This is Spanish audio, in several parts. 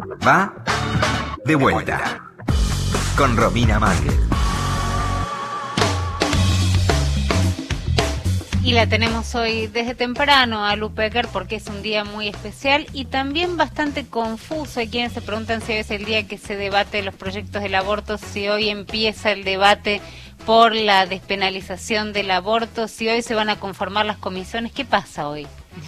Va de vuelta con Romina Mangel. Y la tenemos hoy desde temprano a Lu Pecker porque es un día muy especial y también bastante confuso. Hay quienes se preguntan si hoy es el día que se debate los proyectos del aborto, si hoy empieza el debate por la despenalización del aborto, si hoy se van a conformar las comisiones. ¿Qué pasa hoy?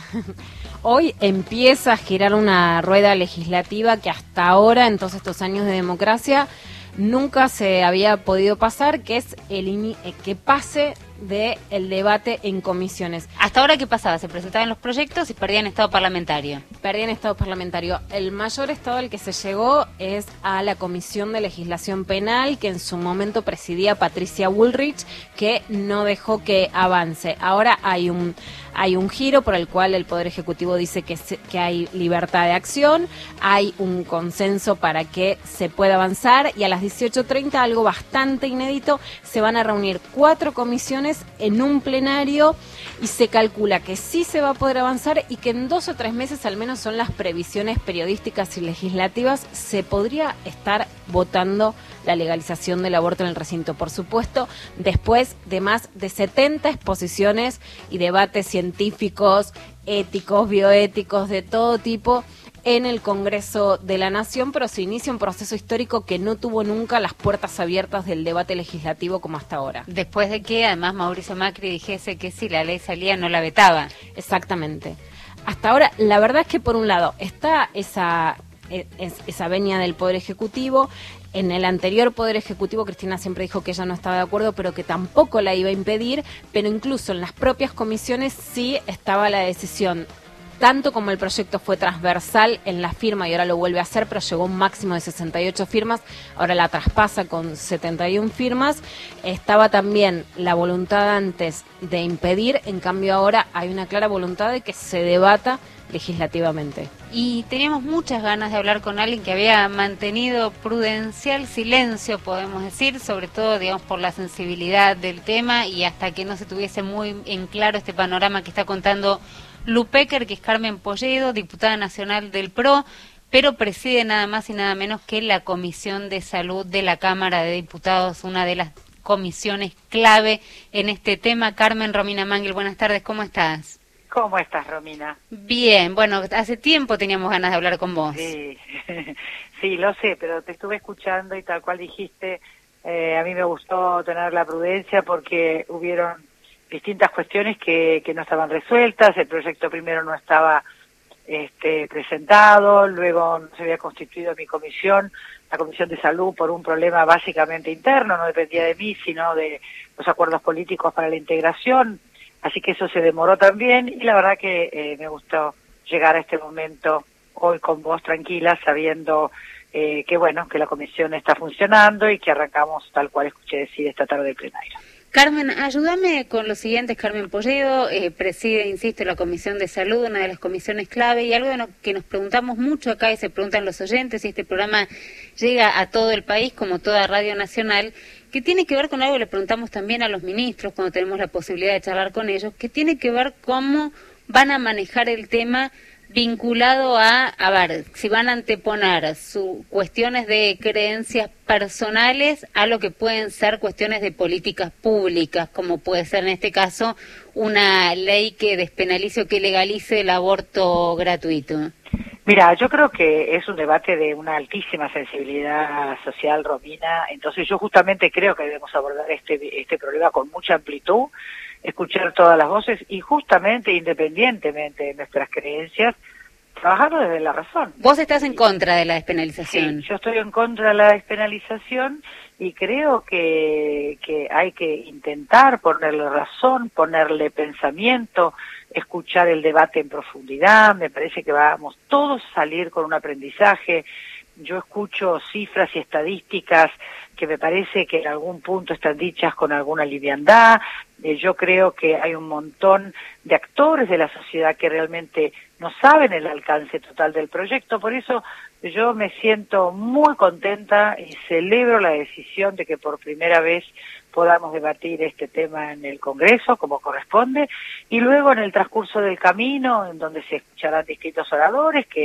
Hoy empieza a girar una rueda legislativa que hasta ahora, en todos estos años de democracia, nunca se había podido pasar, que es que pase del debate en comisiones. ¿Hasta ahora qué pasaba? Se presentaban los proyectos y perdían estado parlamentario. Perdían estado parlamentario. El mayor estado al que se llegó es a la Comisión de Legislación Penal, que en su momento presidía Patricia Bullrich, que no dejó que avance. Ahora hay un giro por el cual el Poder Ejecutivo dice que hay libertad de acción, hay un consenso para que se pueda avanzar, y a las 18:30, algo bastante inédito, se van a reunir 4 comisiones en un plenario y se calcula que sí se va a poder avanzar y que en 2 o 3 meses, al menos son las previsiones periodísticas y legislativas, se podría estar votando la legalización del aborto en el recinto. Por supuesto, después de más de 70 exposiciones y debates científicos, éticos, bioéticos, de todo tipo, en el Congreso de la Nación, pero se inicia un proceso histórico que no tuvo nunca las puertas abiertas del debate legislativo como hasta ahora. Después de que además Mauricio Macri dijese que si la ley salía no la vetaba. Exactamente. Hasta ahora, la verdad es que por un lado está esa venia del Poder Ejecutivo. En el anterior Poder Ejecutivo, Cristina siempre dijo que ella no estaba de acuerdo, pero que tampoco la iba a impedir, pero incluso en las propias comisiones sí estaba la decisión. Tanto como el proyecto fue transversal en la firma y ahora lo vuelve a hacer, pero llegó a un máximo de 68 firmas, ahora la traspasa con 71 firmas, estaba también la voluntad antes de impedir, en cambio ahora hay una clara voluntad de que se debata legislativamente. Y teníamos muchas ganas de hablar con alguien que había mantenido prudencial silencio, podemos decir, sobre todo, digamos, por la sensibilidad del tema y hasta que no se tuviese muy en claro este panorama que está contando Lu Pecker, que es Carmen Polledo, diputada nacional del PRO, pero preside nada más y nada menos que la Comisión de Salud de la Cámara de Diputados, una de las comisiones clave en este tema. Carmen, Romina Mangel, buenas tardes, ¿cómo estás? ¿Cómo estás, Romina? Bien, bueno, hace tiempo teníamos ganas de hablar con vos. Sí, sí, lo sé, pero te estuve escuchando y tal cual dijiste, a mí me gustó tener la prudencia porque hubieron distintas cuestiones que no estaban resueltas. El proyecto primero no estaba presentado, luego no se había constituido mi comisión, la Comisión de Salud, por un problema básicamente interno, no dependía de mí, sino de los acuerdos políticos para la integración, así que eso se demoró también, y la verdad que me gustó llegar a este momento hoy con vos tranquila, sabiendo que bueno, que la comisión está funcionando y que arrancamos tal cual escuché decir esta tarde el plenario. Carmen, ayúdame con lo siguiente. Carmen Polledo preside, insisto, la Comisión de Salud, una de las comisiones clave, y algo que nos preguntamos mucho acá y se preguntan los oyentes, y este programa llega a todo el país como toda Radio Nacional, que tiene que ver con algo que le preguntamos también a los ministros cuando tenemos la posibilidad de charlar con ellos, que tiene que ver cómo van a manejar el tema vinculado a ver, si van a anteponer cuestiones de creencias personales a lo que pueden ser cuestiones de políticas públicas, como puede ser en este caso una ley que despenalice o que legalice el aborto gratuito. Mira, yo creo que es un debate de una altísima sensibilidad social, Romina, entonces yo justamente creo que debemos abordar este problema con mucha amplitud, escuchar todas las voces y justamente, independientemente de nuestras creencias, trabajarlo desde la razón. ¿Vos estás en contra de la despenalización? Sí, yo estoy en contra de la despenalización y creo que hay que intentar ponerle razón, ponerle pensamiento, escuchar el debate en profundidad. Me parece que vamos todos a salir con un aprendizaje. Yo escucho cifras y estadísticas que me parece que en algún punto están dichas con alguna liviandad. Yo creo que hay un montón de actores de la sociedad que realmente no saben el alcance total del proyecto. Por eso yo me siento muy contenta y celebro la decisión de que por primera vez podamos debatir este tema en el Congreso, como corresponde, y luego en el transcurso del camino, en donde se escucharán distintos oradores que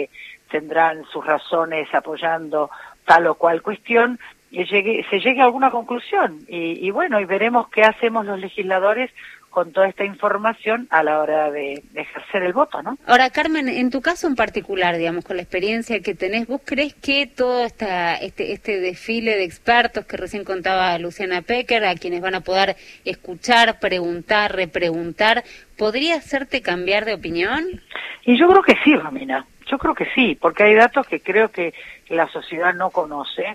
tendrán sus razones apoyando tal o cual cuestión, se llegue a alguna conclusión. Y bueno, y veremos qué hacemos los legisladores con toda esta información a la hora de ejercer el voto, ¿no? Ahora, Carmen, en tu caso en particular, digamos, con la experiencia que tenés, ¿vos creés que todo este desfile de expertos que recién contaba Luciana Pecker, a quienes van a poder escuchar, preguntar, repreguntar, podría hacerte cambiar de opinión? Y yo creo que sí, Romina, yo creo que sí, porque hay datos que creo que la sociedad no conoce.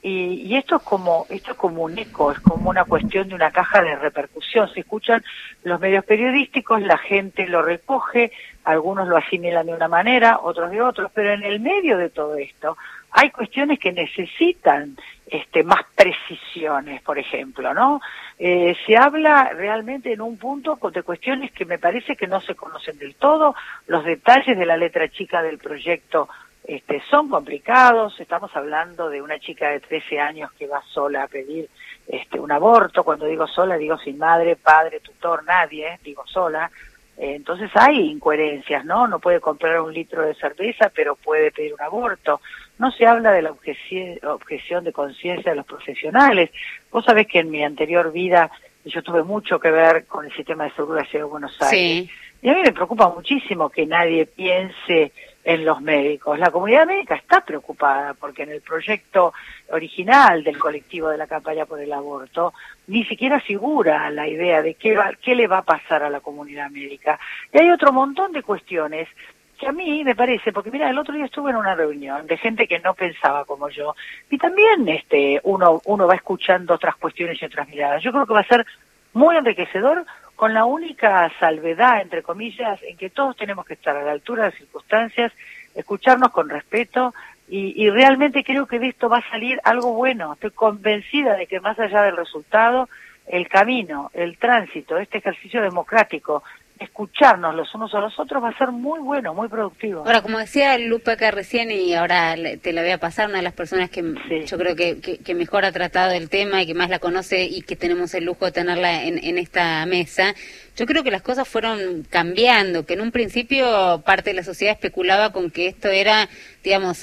Y esto es como un eco, es como una cuestión de una caja de repercusión. Se escuchan los medios periodísticos, la gente lo recoge, algunos lo asimilan de una manera, otros de otros, pero en el medio de todo esto hay cuestiones que necesitan más precisiones, por ejemplo, ¿no? Se habla realmente en un punto de cuestiones que me parece que no se conocen del todo, los detalles de la letra chica del proyecto son complicados. Estamos hablando de una chica de 13 años que va sola a pedir un aborto. Cuando digo sola, digo sin madre, padre, tutor, nadie, digo sola. Entonces hay incoherencias, ¿no? No puede comprar 1 litro de cerveza, pero puede pedir un aborto. No se habla de la objeción de conciencia de los profesionales. Vos sabés que en mi anterior vida yo tuve mucho que ver con el sistema de salud de la Ciudad de Buenos Aires. Sí. Y a mí me preocupa muchísimo que nadie piense en los médicos. La comunidad médica está preocupada porque en el proyecto original del colectivo de la campaña por el aborto ni siquiera figura la idea de qué le va a pasar a la comunidad médica. Y hay otro montón de cuestiones que a mí me parece, porque mira, el otro día estuve en una reunión de gente que no pensaba como yo, y también uno va escuchando otras cuestiones y otras miradas. Yo creo que va a ser muy enriquecedor, con la única salvedad, entre comillas, en que todos tenemos que estar a la altura de las circunstancias, escucharnos con respeto, y realmente creo que de esto va a salir algo bueno. Estoy convencida de que más allá del resultado, el camino, el tránsito, este ejercicio democrático, escucharnos los unos a los otros va a ser muy bueno, muy productivo. Ahora, como decía Lupe acá recién, y ahora te la voy a pasar, una de las personas que sí, yo creo que mejor ha tratado el tema y que más la conoce y que tenemos el lujo de tenerla en esta mesa, yo creo que las cosas fueron cambiando, que en un principio parte de la sociedad especulaba con que esto era, digamos,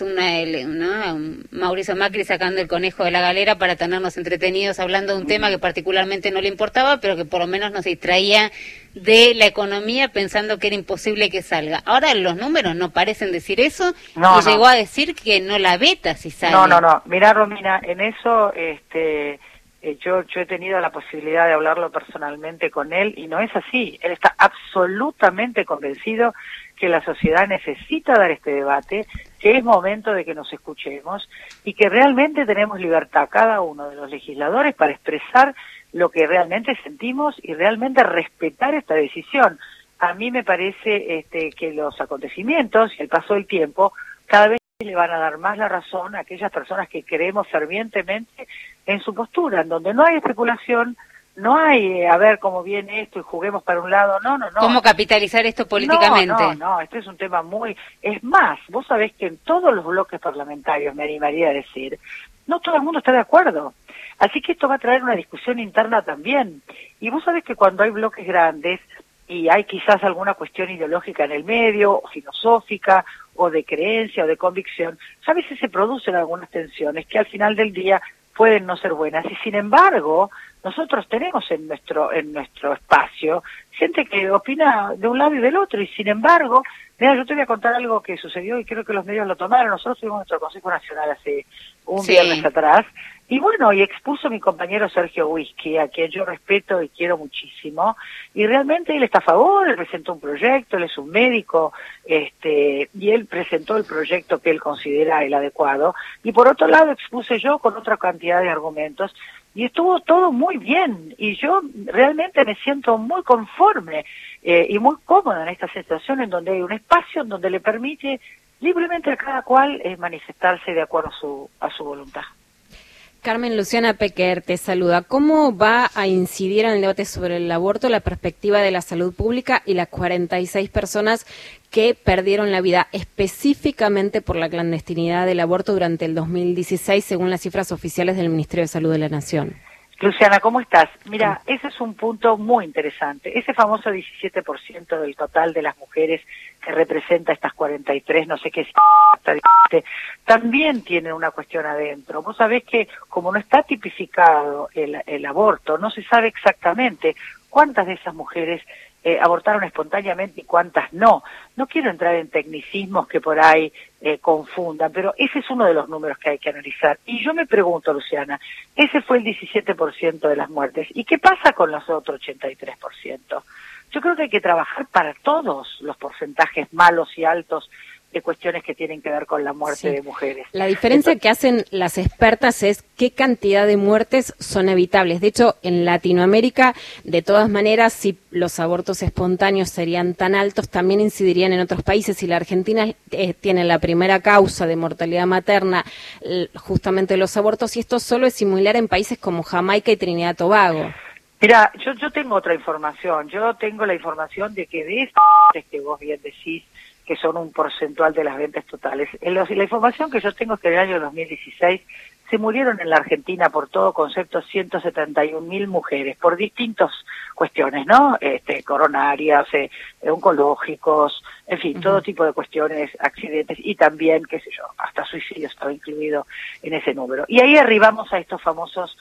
un Mauricio Macri sacando el conejo de la galera para tenernos entretenidos hablando de un tema que particularmente no le importaba, pero que por lo menos nos distraía de la economía pensando que era imposible que salga. Ahora los números no parecen decir eso, llegó a decir que no la veta si sale. No. Mirá, Romina, en eso yo he tenido la posibilidad de hablarlo personalmente con él y no es así. Él está absolutamente convencido que la sociedad necesita dar este debate, que es momento de que nos escuchemos y que realmente tenemos libertad, cada uno de los legisladores, para expresar lo que realmente sentimos y realmente respetar esta decisión. A mí me parece que los acontecimientos y el paso del tiempo cada vez le van a dar más la razón a aquellas personas que creemos fervientemente en su postura, en donde no hay especulación, no hay a ver cómo viene esto y juguemos para un lado, no. ¿Cómo capitalizar esto políticamente? No, este es un tema muy... Es más, vos sabés que en todos los bloques parlamentarios, me animaría a decir, no todo el mundo está de acuerdo. Así que esto va a traer una discusión interna también. Y vos sabés que cuando hay bloques grandes y hay quizás alguna cuestión ideológica en el medio, o filosófica, o de creencia, o de convicción, a veces se producen algunas tensiones que al final del día pueden no ser buenas. Y sin embargo, nosotros tenemos en nuestro espacio gente que opina de un lado y del otro, y sin embargo, mira, yo te voy a contar algo que sucedió y creo que los medios lo tomaron. Nosotros tuvimos nuestro Consejo Nacional hace un viernes atrás, y bueno, y expuso mi compañero Sergio Whisky, a quien yo respeto y quiero muchísimo, y realmente él está a favor, él presentó un proyecto, él es un médico, y él presentó el proyecto que él considera el adecuado, y por otro lado expuse yo con otra cantidad de argumentos, y estuvo todo muy bien, y yo realmente me siento muy conforme y muy cómoda en esta situación en donde hay un espacio en donde le permite libremente a cada cual manifestarse de acuerdo a su voluntad. Carmen, Luciana Pecker te saluda. ¿Cómo va a incidir en el debate sobre el aborto la perspectiva de la salud pública y las 46 personas que perdieron la vida específicamente por la clandestinidad del aborto durante el 2016, según las cifras oficiales del Ministerio de Salud de la Nación? Luciana, ¿cómo estás? Mira, ese es un punto muy interesante. Ese famoso 17% del total de las mujeres que representa estas 43, no sé qué, también tiene una cuestión adentro. Vos sabés que como no está tipificado el aborto, no se sabe exactamente cuántas de esas mujeres abortaron espontáneamente y cuántas no. No quiero entrar en tecnicismos que por ahí confundan, pero ese es uno de los números que hay que analizar. Y yo me pregunto, Luciana, ese fue el 17% de las muertes. ¿Y qué pasa con los otros 83%? Yo creo que hay que trabajar para todos los porcentajes malos y altos de cuestiones que tienen que ver con la muerte de mujeres. La diferencia que hacen las expertas es qué cantidad de muertes son evitables. De hecho, en Latinoamérica, de todas maneras, si los abortos espontáneos serían tan altos, también incidirían en otros países. Y la Argentina tiene la primera causa de mortalidad materna, justamente los abortos, y esto solo es similar en países como Jamaica y Trinidad y Tobago. Mira, yo tengo otra información. Yo tengo la información de que de estos que vos bien decís, que son un porcentual de las ventas totales. La información que yo tengo es que en el año 2016 se murieron en la Argentina por todo concepto 171.000 mujeres, por distintas cuestiones, ¿no? Coronarias, oncológicos, en fin, todo tipo de cuestiones, accidentes y también, qué sé yo, hasta suicidio estaba incluido en ese número. Y ahí arribamos a estos famosos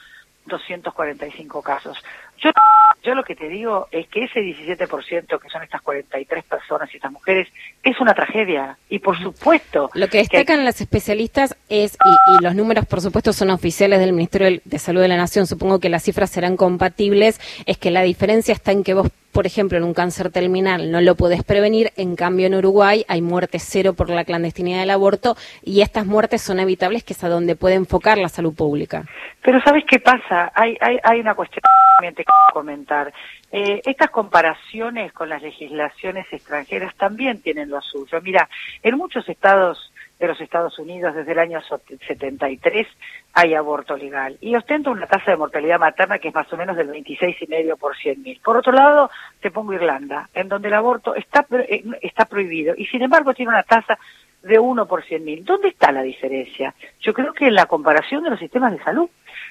245 casos. Yo lo que te digo es que ese 17% que son estas 43 personas y estas mujeres es una tragedia y por supuesto lo que destacan las especialistas es, y los números por supuesto son oficiales del Ministerio de Salud de la Nación, supongo que las cifras serán compatibles, es que la diferencia está en que vos, por ejemplo, en un cáncer terminal no lo podés prevenir, en cambio en Uruguay hay muerte cero por la clandestinidad del aborto y estas muertes son evitables, que es a donde puede enfocar la salud pública. Pero ¿sabes qué pasa? Hay una cuestión que quiero comentar. Estas comparaciones con las legislaciones extranjeras también tienen lo suyo. Mira, en muchos estados de los Estados Unidos desde el año 73 hay aborto legal y ostenta una tasa de mortalidad materna que es más o menos del 26,5 por 100.000. Por otro lado, te pongo Irlanda, en donde el aborto está prohibido y sin embargo tiene una tasa de 1 por 100.000. ¿Dónde está la diferencia? Yo creo que en la comparación de los sistemas de salud,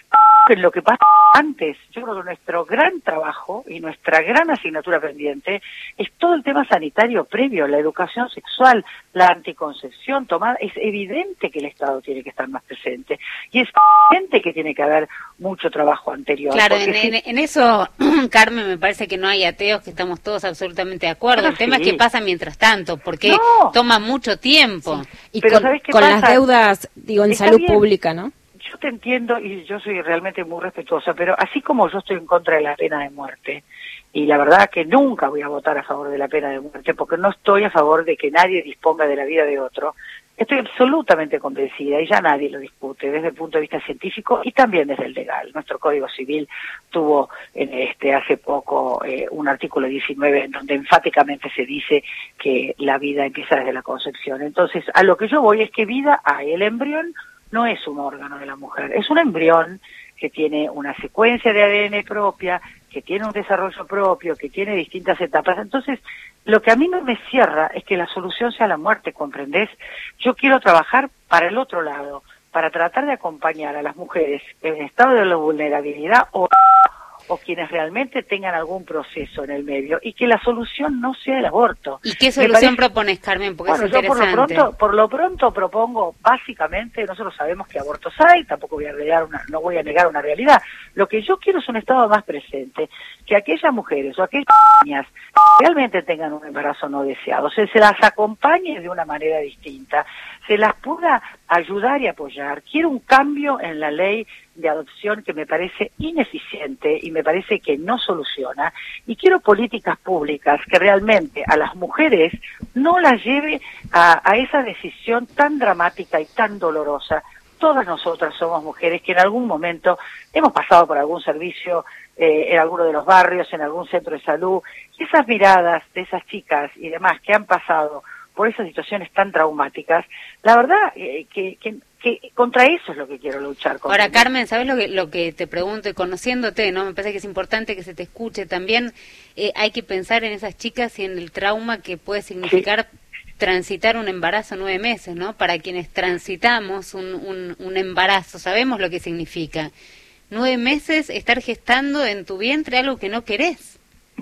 en lo que pasa antes. Yo creo que nuestro gran trabajo y nuestra gran asignatura pendiente es todo el tema sanitario previo, la educación sexual, la anticoncepción tomada. Es evidente que el Estado tiene que estar más presente y es evidente que tiene que haber mucho trabajo anterior. Claro, en eso, Carmen, me parece que no hay ateos, que estamos todos absolutamente de acuerdo. El tema es que pasa mientras tanto, porque toma mucho tiempo. Sí. Y pero con las deudas, digo, en salud pública, ¿no? Yo te entiendo y yo soy realmente muy respetuosa, pero así como yo estoy en contra de la pena de muerte, y la verdad que nunca voy a votar a favor de la pena de muerte, porque no estoy a favor de que nadie disponga de la vida de otro, estoy absolutamente convencida, y ya nadie lo discute, desde el punto de vista científico y también desde el legal. Nuestro Código Civil tuvo hace poco un artículo 19 en donde enfáticamente se dice que la vida empieza desde la concepción. Entonces, a lo que yo voy es que vida hay. El embrión no es un órgano de la mujer, es un embrión que tiene una secuencia de ADN propia, que tiene un desarrollo propio, que tiene distintas etapas. Entonces, lo que a mí no me cierra es que la solución sea la muerte, ¿comprendés? Yo quiero trabajar para el otro lado, para tratar de acompañar a las mujeres en estado de vulnerabilidad o quienes realmente tengan algún proceso en el medio y que la solución no sea el aborto. ¿Y qué solución propones, Carmen? Porque bueno, es interesante. Yo por lo pronto propongo, básicamente, nosotros sabemos que abortos hay, tampoco no voy a negar una realidad. Lo que yo quiero es un Estado más presente, que aquellas mujeres o aquellas niñas realmente tengan un embarazo no deseado, se las acompañe de una manera distinta, se las pueda ayudar y apoyar. Quiero un cambio en la ley de adopción que me parece ineficiente y me parece que no soluciona, y quiero políticas públicas que realmente a las mujeres no las lleve a esa decisión tan dramática y tan dolorosa. Todas nosotras somos mujeres que en algún momento hemos pasado por algún servicio en alguno de los barrios, en algún centro de salud, y esas miradas de esas chicas y demás que han pasado por esas situaciones tan traumáticas, la verdad que contra eso es lo que quiero luchar. Ahora, Carmen, ¿sabes lo que te pregunto? Y conociéndote, ¿no? Me parece que es importante que se te escuche también. Hay que pensar en esas chicas y en el trauma que puede significar transitar un embarazo 9 meses, ¿no? Para quienes transitamos un embarazo, sabemos lo que significa. 9 meses estar gestando en tu vientre algo que no querés.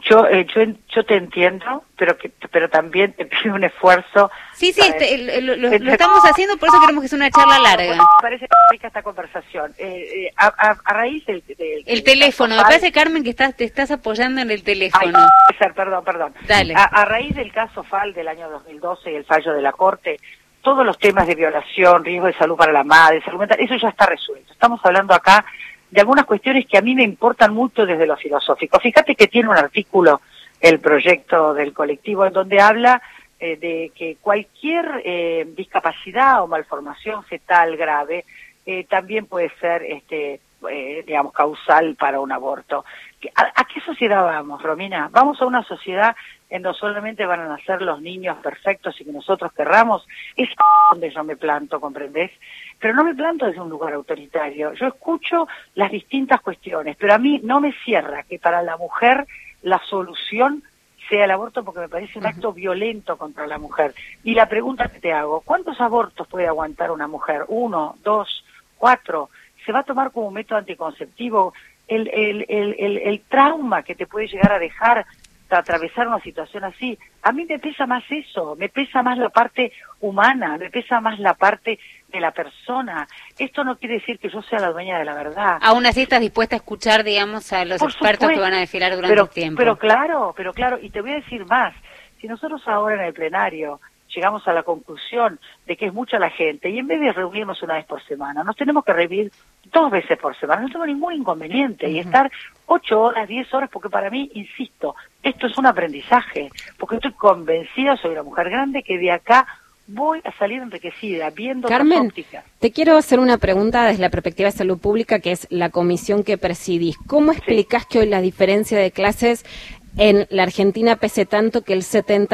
Yo te entiendo, pero también te pido un esfuerzo. Sí, lo estamos haciendo, por eso queremos que sea una charla larga. Me parece rica esta conversación. A raíz del el teléfono, me parece, Carmen, que te estás apoyando en el teléfono. Perdón. Dale. A raíz del caso FAL del año 2012 y el fallo de la Corte, todos los temas de violación, riesgo de salud para la madre, salud mental, eso ya está resuelto. Estamos hablando acá de algunas cuestiones que a mí me importan mucho desde lo filosófico. Fíjate que tiene un artículo, el proyecto del colectivo, en donde habla de que cualquier discapacidad o malformación fetal grave también puede ser, digamos, causal para un aborto. ¿A qué sociedad vamos, Romina? Vamos a una sociedad en donde solamente van a nacer los niños perfectos y que nosotros querramos. Es donde yo me planto, ¿comprendés? Pero no me planto desde un lugar autoritario. Yo escucho las distintas cuestiones, pero a mí no me cierra que para la mujer la solución sea el aborto, porque me parece un acto violento contra la mujer. Y la pregunta que te hago, ¿cuántos abortos puede aguantar una mujer? 1, 2, 4. ¿Se va a tomar como método anticonceptivo? El trauma que te puede llegar a dejar atravesar una situación así, a mí me pesa más eso, me pesa más la parte humana, me pesa más la parte de la persona. Esto no quiere decir que yo sea la dueña de la verdad. Aún así estás dispuesta a escuchar, digamos, a los Por expertos supuesto, que van a desfilar durante el tiempo. Pero claro, y te voy a decir más, si nosotros ahora en el plenario llegamos a la conclusión de que es mucha la gente, y en vez de reunirnos una vez por semana, nos tenemos que reunir 2 veces por semana, no tengo ningún inconveniente, y estar 8 horas, 10 horas, porque para mí, insisto, esto es un aprendizaje, porque estoy convencida, soy una mujer grande, que de acá voy a salir enriquecida, viendo Carmen, otras ópticas. Te quiero hacer una pregunta desde la perspectiva de salud pública, que es la comisión que presidís. ¿Cómo explicás que hoy la diferencia de clases en la Argentina pese tanto que el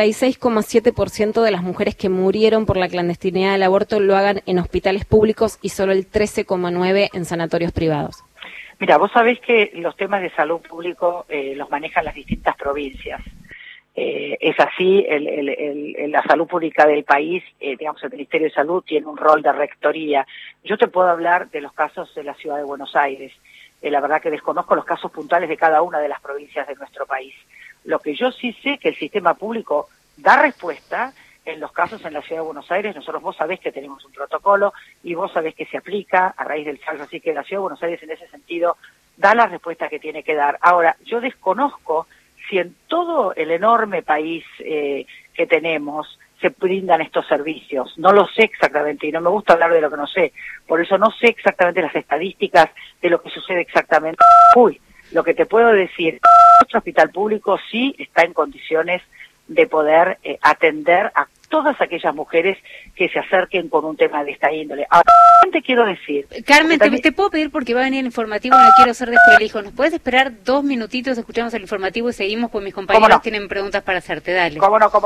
76,7% de las mujeres que murieron por la clandestinidad del aborto lo hagan en hospitales públicos y solo el 13,9% en sanatorios privados? Mira, vos sabés que los temas de salud público los manejan las distintas provincias. Es así, la salud pública del país, digamos, el Ministerio de Salud tiene un rol de rectoría. Yo te puedo hablar de los casos de la ciudad de Buenos Aires. La verdad que desconozco los casos puntuales de cada una de las provincias de nuestro país. Lo que yo sí sé que el sistema público da respuesta en los casos en la ciudad de Buenos Aires. Nosotros, vos sabés que tenemos un protocolo y vos sabés que se aplica a raíz del fallo, así que la ciudad de Buenos Aires en ese sentido da la respuesta que tiene que dar. Ahora, yo desconozco si en todo el enorme país que tenemos se brindan estos servicios. No lo sé exactamente y no me gusta hablar de lo que no sé. Por eso no sé exactamente las estadísticas de lo que sucede exactamente. Lo que te puedo decir, nuestro hospital público sí está en condiciones de poder atender a todas aquellas mujeres que se acerquen con un tema de esta índole. Ahora, te quiero decir... Carmen, te puedo pedir, porque va a venir el informativo, no quiero ser desprolijo. ¿Nos puedes esperar 2 minutitos, escuchamos el informativo y seguimos, pues mis compañeros tienen preguntas para hacerte? Dale. ¿Cómo no?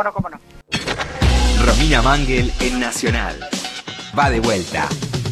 Romina Mangel en Nacional. Va de vuelta.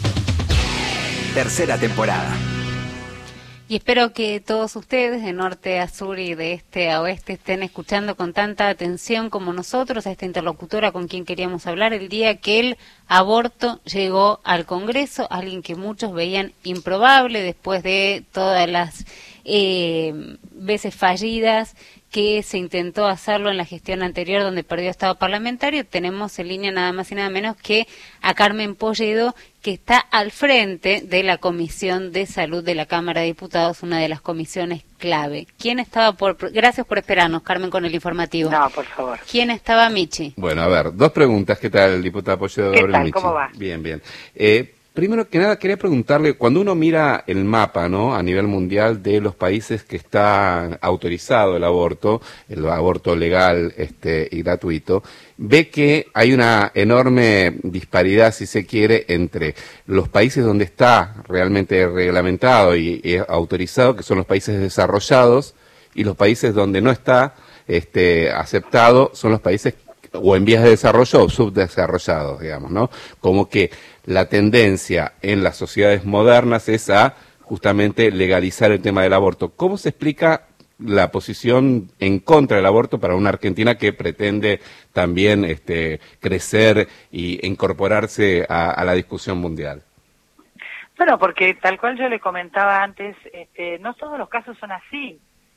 3ª temporada. Y espero que todos ustedes, de norte a sur y de este a oeste, estén escuchando con tanta atención como nosotros a esta interlocutora con quien queríamos hablar el día que el aborto llegó al Congreso, alguien que muchos veían improbable después de todas las veces fallidas que se intentó hacerlo en la gestión anterior donde perdió estado parlamentario. Tenemos en línea nada más y nada menos que a Carmen Polledo, que está al frente de la Comisión de Salud de la Cámara de Diputados, una de las comisiones clave. ¿Quién estaba Gracias por esperarnos, Carmen, con el informativo. No, por favor. ¿Quién estaba, Michi? Bueno, a ver, 2 preguntas. ¿Qué tal, diputada Polledo? ¿Qué tal? Michi? ¿Cómo va? Bien. Primero que nada, quería preguntarle, cuando uno mira el mapa, ¿no?, a nivel mundial de los países que está autorizado el aborto legal y gratuito, ve que hay una enorme disparidad, si se quiere, entre los países donde está realmente reglamentado y autorizado, que son los países desarrollados, y los países donde no está aceptado, son los países o en vías de desarrollo o subdesarrollados, digamos, ¿no? Como que la tendencia en las sociedades modernas es a justamente legalizar el tema del aborto. ¿Cómo se explica la posición en contra del aborto para una Argentina que pretende también crecer y incorporarse a la discusión mundial? Bueno, porque tal cual yo le comentaba antes, no todos los casos son así.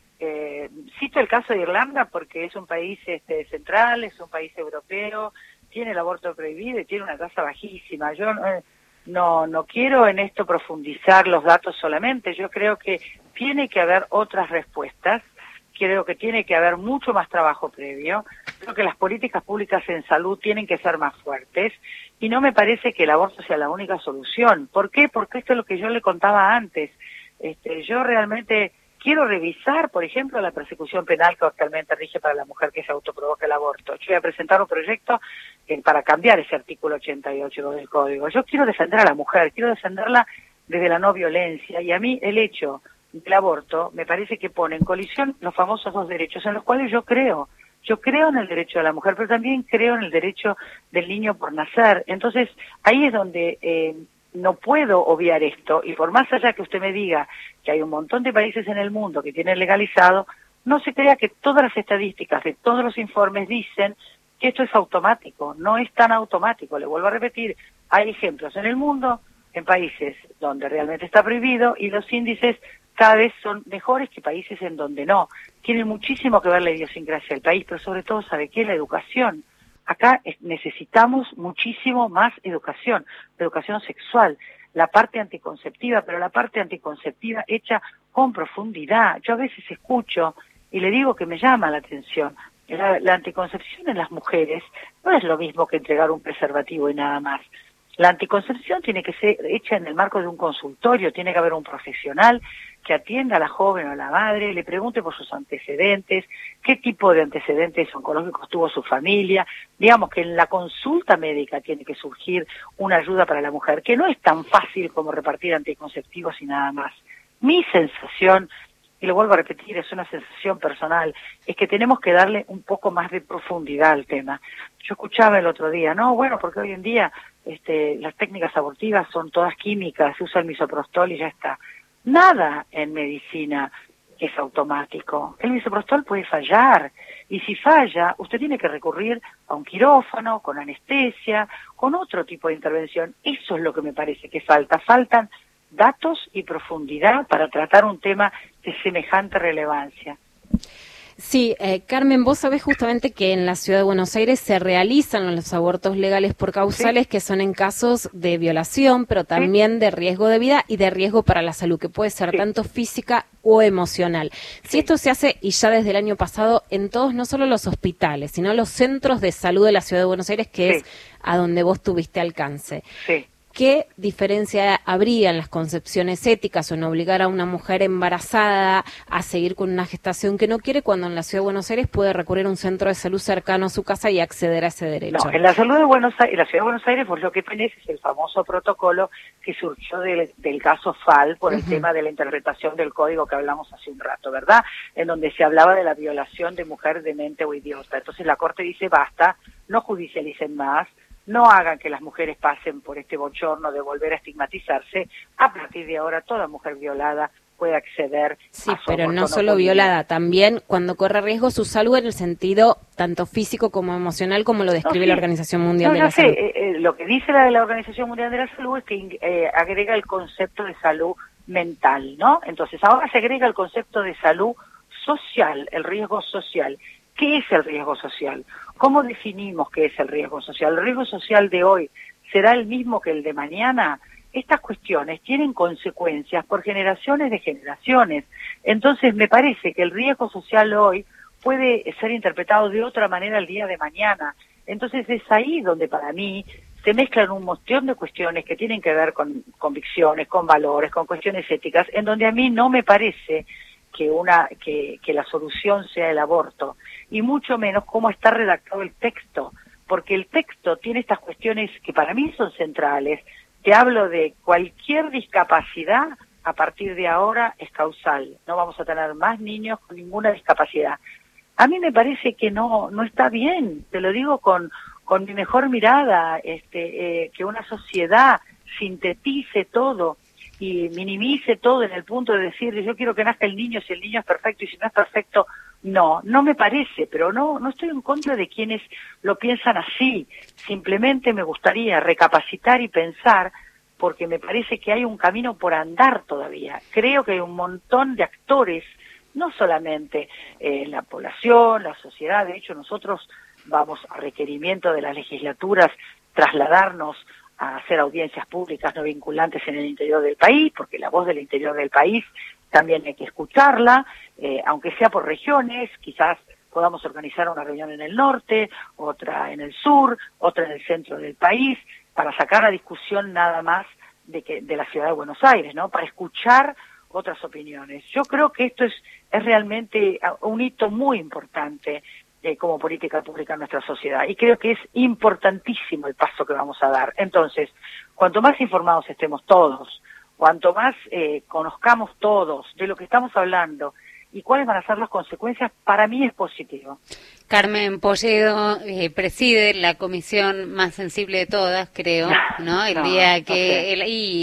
Cito el caso de Irlanda porque es un país central, es un país europeo, tiene el aborto prohibido y tiene una tasa bajísima. Yo no quiero en esto profundizar los datos solamente, yo creo que tiene que haber otras respuestas, creo que tiene que haber mucho más trabajo previo, creo que las políticas públicas en salud tienen que ser más fuertes y no me parece que el aborto sea la única solución. ¿Por qué? Porque esto es lo que yo le contaba antes. Yo realmente quiero revisar, por ejemplo, la persecución penal que actualmente rige para la mujer que se autoprovoca el aborto. Yo voy a presentar un proyecto para cambiar ese artículo 88 del Código. Yo quiero defender a la mujer, quiero defenderla desde la no violencia, y a mí el hecho del aborto me parece que pone en colisión los famosos dos derechos en los cuales yo creo. Yo creo en el derecho de la mujer, pero también creo en el derecho del niño por nacer. Entonces, ahí es donde no puedo obviar esto, y por más allá que usted me diga que hay un montón de países en el mundo que tienen legalizado, no se crea que todas las estadísticas de todos los informes dicen que esto es automático. No es tan automático, le vuelvo a repetir, hay ejemplos en el mundo, en países donde realmente está prohibido, y los índices cada vez son mejores que países en donde no. Tiene muchísimo que ver la idiosincrasia del país, pero sobre todo, ¿sabe qué? La educación. Acá necesitamos muchísimo más educación sexual, la parte anticonceptiva, pero la parte anticonceptiva hecha con profundidad. Yo a veces escucho y le digo que me llama la atención. La anticoncepción en las mujeres no es lo mismo que entregar un preservativo y nada más. La anticoncepción tiene que ser hecha en el marco de un consultorio, tiene que haber un profesional que atienda a la joven o a la madre, le pregunte por sus antecedentes, qué tipo de antecedentes oncológicos tuvo su familia. Digamos que en la consulta médica tiene que surgir una ayuda para la mujer, que no es tan fácil como repartir anticonceptivos y nada más. Mi sensación, y lo vuelvo a repetir, es una sensación personal, es que tenemos que darle un poco más de profundidad al tema. Yo escuchaba el otro día, no, bueno, porque hoy en día las técnicas abortivas son todas químicas, se usa el misoprostol y ya está. Nada en medicina es automático. El misoprostol puede fallar, y si falla, usted tiene que recurrir a un quirófano, con anestesia, con otro tipo de intervención. Eso es lo que me parece que falta. Faltan datos y profundidad para tratar un tema de semejante relevancia. Sí, Carmen, vos sabés justamente que en la Ciudad de Buenos Aires se realizan los abortos legales por causales, que son en casos de violación, pero también de riesgo de vida y de riesgo para la salud, que puede ser tanto física o emocional. Si esto se hace, y ya desde el año pasado, en todos, no solo los hospitales, sino los centros de salud de la Ciudad de Buenos Aires, que es a donde vos tuviste alcance. ¿Qué diferencia habría en las concepciones éticas o en obligar a una mujer embarazada a seguir con una gestación que no quiere, cuando en la Ciudad de Buenos Aires puede recurrir a un centro de salud cercano a su casa y acceder a ese derecho? No, en la salud de Buenos Aires, en la Ciudad de Buenos Aires, pues lo que tenés es el famoso protocolo que surgió del caso FAL por el tema de la interpretación del código que hablamos hace un rato, ¿verdad? En donde se hablaba de la violación de mujer demente o idiota. Entonces la Corte dice, basta, no judicialicen más, no hagan que las mujeres pasen por este bochorno de volver a estigmatizarse. A partir de ahora, toda mujer violada puede acceder a su pero aborto no solo violada, también cuando corre riesgo su salud en el sentido tanto físico como emocional, como lo describe la Organización Mundial de la Salud. Lo que dice la Organización Mundial de la Salud es que agrega el concepto de salud mental, ¿no? Entonces ahora se agrega el concepto de salud social, el riesgo social. ¿Qué es el riesgo social? ¿Cómo definimos qué es el riesgo social? ¿El riesgo social de hoy será el mismo que el de mañana? Estas cuestiones tienen consecuencias por generaciones de generaciones. Entonces me parece que el riesgo social hoy puede ser interpretado de otra manera el día de mañana. Entonces es ahí donde para mí se mezclan un montón de cuestiones que tienen que ver con convicciones, con valores, con cuestiones éticas, en donde a mí no me parece que la solución sea el aborto, y mucho menos cómo está redactado el texto, porque el texto tiene estas cuestiones que para mí son centrales. Te hablo de cualquier discapacidad, a partir de ahora es causal, no vamos a tener más niños con ninguna discapacidad. A mí me parece que no está bien, te lo digo con mi mejor mirada, que una sociedad sintetice todo y minimice todo en el punto de decir, yo quiero que nazca el niño si el niño es perfecto, y si no es perfecto, no me parece, pero no estoy en contra de quienes lo piensan así. Simplemente me gustaría recapacitar y pensar porque me parece que hay un camino por andar todavía. Creo que hay un montón de actores, no solamente la población, la sociedad. De hecho, nosotros vamos a requerimiento de las legislaturas trasladarnos a hacer audiencias públicas no vinculantes en el interior del país, porque la voz del interior del país también hay que escucharla, aunque sea por regiones. Quizás podamos organizar una reunión en el norte, otra en el sur, otra en el centro del país, para sacar la discusión nada más de la ciudad de Buenos Aires, ¿no? Para escuchar otras opiniones. Yo creo que esto es realmente un hito muy importante como política pública en nuestra sociedad, y creo que es importantísimo el paso que vamos a dar. Entonces, cuanto más informados estemos todos, cuanto más conozcamos todos de lo que estamos hablando y cuáles van a ser las consecuencias, para mí es positivo. Carmen Polledo preside la comisión más sensible de todas, creo, ¿no? El día que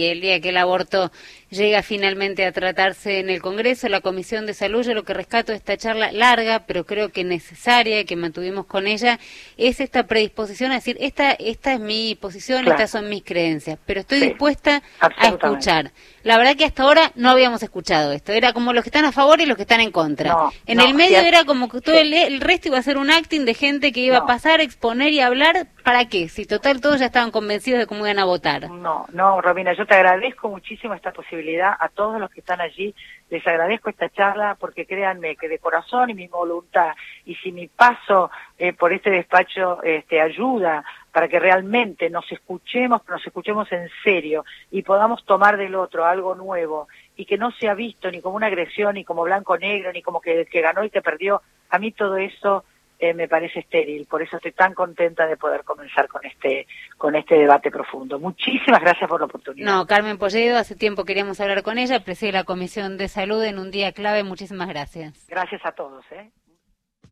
el aborto llega finalmente a tratarse en el Congreso, la Comisión de Salud, yo lo que rescato de esta charla larga, pero creo que necesaria, que mantuvimos con ella, es esta predisposición a decir, esta es mi posición, estas son mis creencias, pero estoy dispuesta a escuchar. La verdad que hasta ahora no habíamos escuchado esto, era como los que están a favor y los que están en contra. En el medio era como que todo el resto iba a ser un acting de gente que iba a pasar, exponer y hablar. ¿Para qué? Si total todos ya estaban convencidos de cómo iban a votar. No, Romina, yo te agradezco muchísimo esta posibilidad, a todos los que están allí, les agradezco esta charla, porque créanme que de corazón y mi voluntad, y si mi paso por este despacho ayuda para que realmente nos escuchemos en serio, y podamos tomar del otro algo nuevo, y que no sea visto ni como una agresión, ni como blanco-negro, ni como que ganó y que perdió, a mí todo eso me parece estéril. Por eso estoy tan contenta de poder comenzar con este debate profundo. Muchísimas gracias por la oportunidad. No, Carmen Polledo, hace tiempo queríamos hablar con ella, preside la Comisión de Salud en un día clave. Muchísimas gracias. Gracias a todos.